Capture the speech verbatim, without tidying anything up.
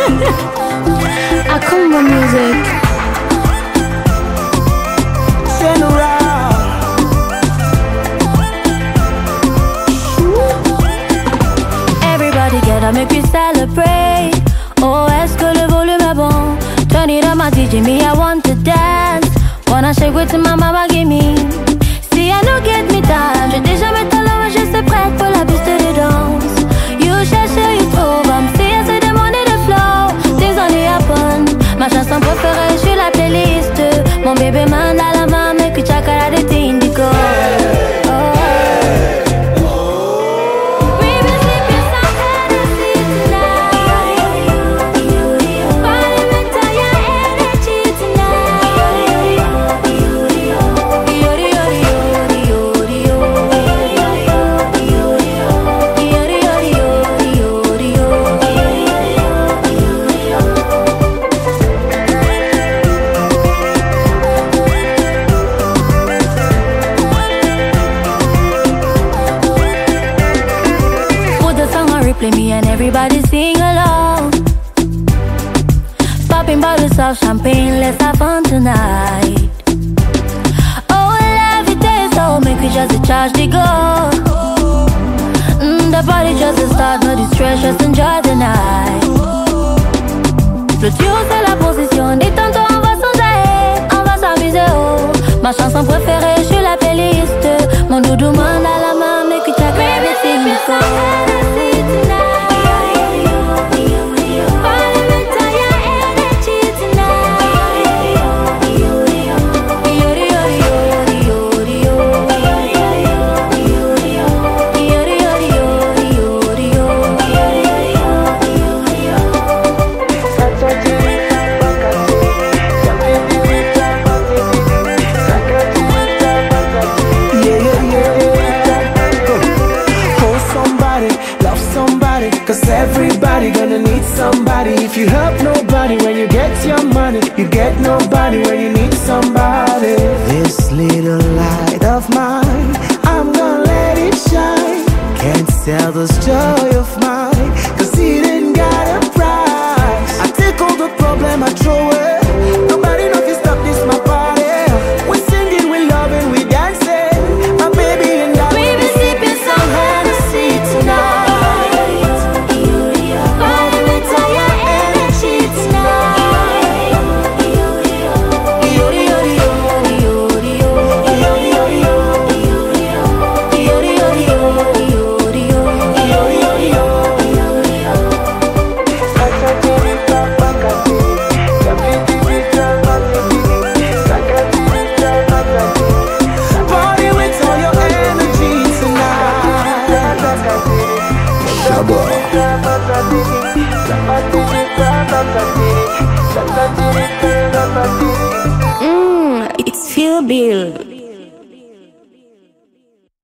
Akumba music. Everybody get up, make we celebrate. Oh, est-ce que le volume est bon? Turn it up, my D J, me, I want to dance. Wanna shake with my mama, give me. Si I no get me time, j'ai déjà mes talents, mais je suis prête pour la piste de danse. You cherche, you trouve, I'm see, I say the money, the flow. Things only happen. Ma chanson préférée sur la playlist. Mon bébé main dans la main, make we check out the thing to go. Play me and everybody sing along. Popping bottles of champagne, let's have fun tonight. Oh, love it is so make we just charge the go. Mm, the party just a start, no distress, just enjoy the night. Le duo c'est la position, des tantôt on va s'enjailler, on va s'amuser oh. Ma chanson préférée sur la playlist. Mon doudou main dans la main, make we check everything go. Cause everybody gonna need somebody. If you help nobody when you get your money, you get nobody when you need somebody. This little light of mine, I'm gonna let it shine. Can't sell this joy of mine, cause it ain't got a price. I take all the problem I throw away. Nobody know if you stop this my party. We singing, we loving, we dancing. My baby and I will be sipping some Hennessy tonight. Mmm, it's Feel Bill.